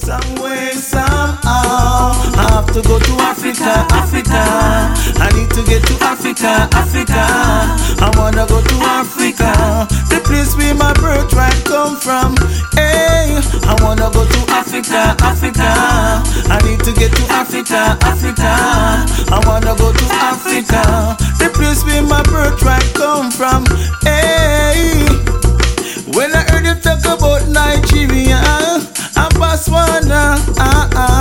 Some way, somehow, I have to go to Africa, Africa. I need to get to Africa, Africa. I wanna go to Africa, the place where my birthright come from. Hey, I wanna go to Africa, Africa. I need to get to Africa, Africa. I wanna go to Africa, the place where my birthright come from. Hey, when I heard you talk about Nigeria and Botswana,